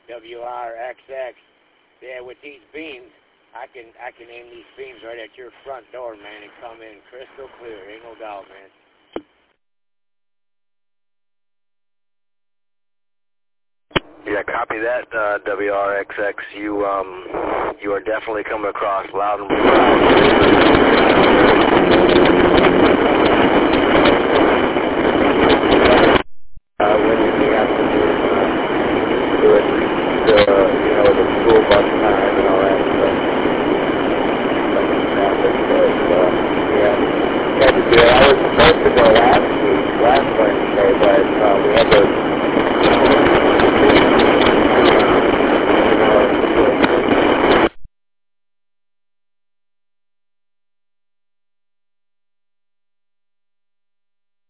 WRXX. Yeah, with these beams, I can aim these beams right at your front door, man, and come in crystal clear. Ain't no doubt, man. Yeah, copy that, WRXX. You are definitely coming across loud and proud. When we have to do it, the school bus time and all that stuff. Yeah, had to do it. I was supposed to go last Wednesday, but we had to